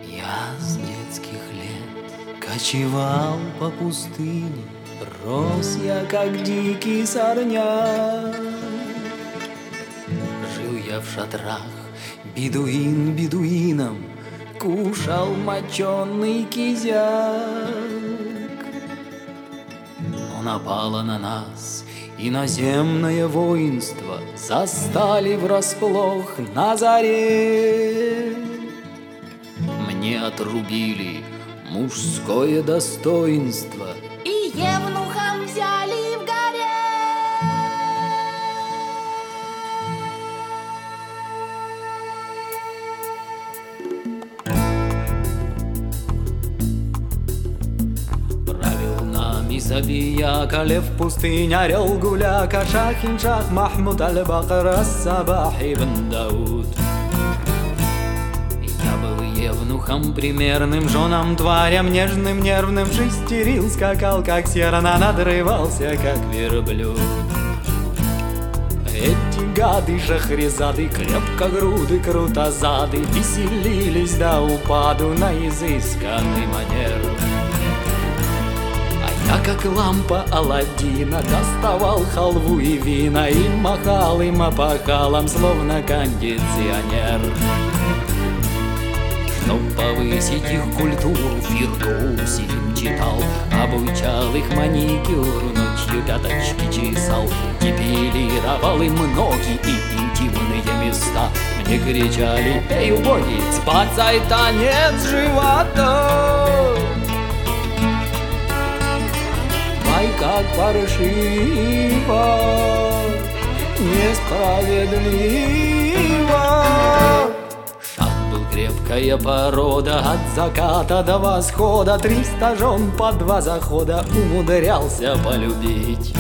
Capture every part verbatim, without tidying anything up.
Я с детских лет кочевал по пустыне, рос я, как дикий сорняк. Жил я в шатрах, бедуин бедуином, кушал моченый кизяк. Но напало на нас иноземное воинство, застали врасплох на заре. Мне отрубили мужское достоинство и евнухом взяли в горе. Правил нами Забияка, лев пустынь, орел гуляка, Шахиншах, Махмуд аль-Бакр, ас-Сабах ибн Дауд. Евнухом примерным, женам, тварям, нежным, нервным, шестерил, скакал, как серна, надрывался, как верблюд. Эти гады, шахрезады, крепкогруды, крутозады, веселились до упаду на изысканный манер. А я, как лампа Аладдина, доставал халву и вина и махал им опахалом, словно кондиционер. Чтоб повысить их культуру, виртуози им читал, обучал их маникюру, ночью пяточки чесал, депилировал им ноги и интимные места. Мне кричали: эй, убогий, спасай танец живота! Ай, как паршиво, несправедливо. Крепкая порода, от заката до восхода, триста жен по два захода умудрялся полюбить.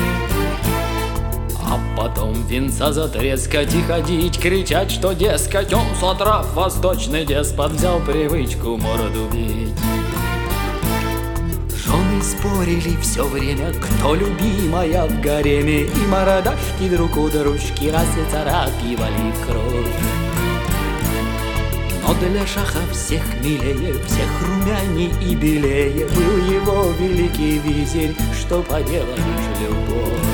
А потом венца затрескать и ходить, кричать, что, дескать, он, сотрав восточный деспот, взял привычку морду бить. Жены спорили все время, кто любимая в гареме, и мордашки друг у дружки раз и царапивали в кровь. Но для шаха всех милее, всех румяней и белее был его великий визирь, что поделаешь, любовь.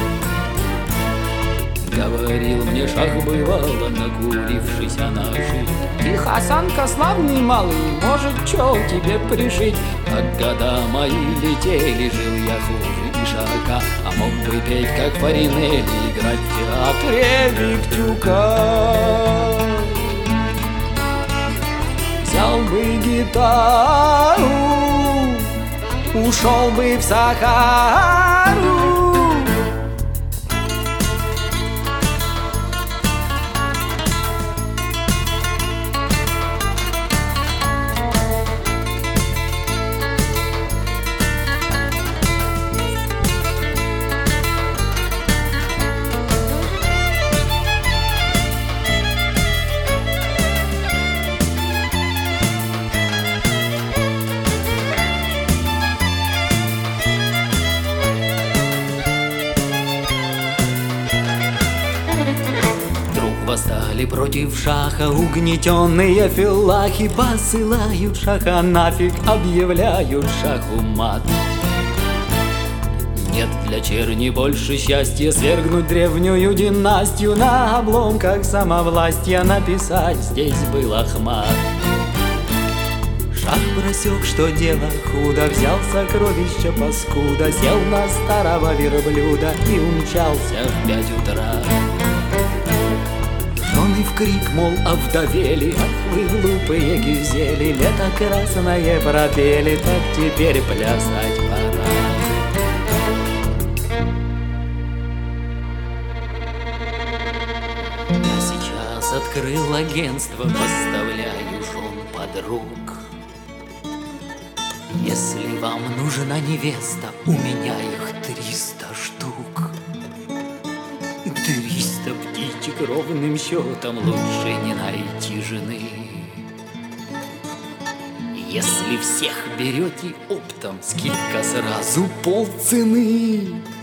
Говорил мне шах, бывало, накурившись о ножи: ты, Хасанка, славный малый, может, чё тебе пришить? Как года мои летели, жил я хуже Ишака, а мог бы петь, как Фаринелли, играть в театре Виктюка. Взял бы гитару, ушел бы в Сахару. Восстали против шаха угнетенные филлахи, посылают шаха нафиг, объявляют шаху мат. Нет для черни больше счастья свергнуть древнюю династию, на обломках самовластия написать здесь был Ахмад. Шах просек, что дело худо, взял сокровища паскуда, сел на старого верблюда и умчался в пять утра. Жены в крик, мол, овдовели, ах вы глупые гюзели, лето красное пропели, так теперь плясать пора. Я сейчас открыл агентство, поставляю жен подруг. Если вам нужна невеста, у меня их триста штук. Триста птичек ровным счетом, лучше не найти жены. Если всех берете оптом, скидка сразу полцены.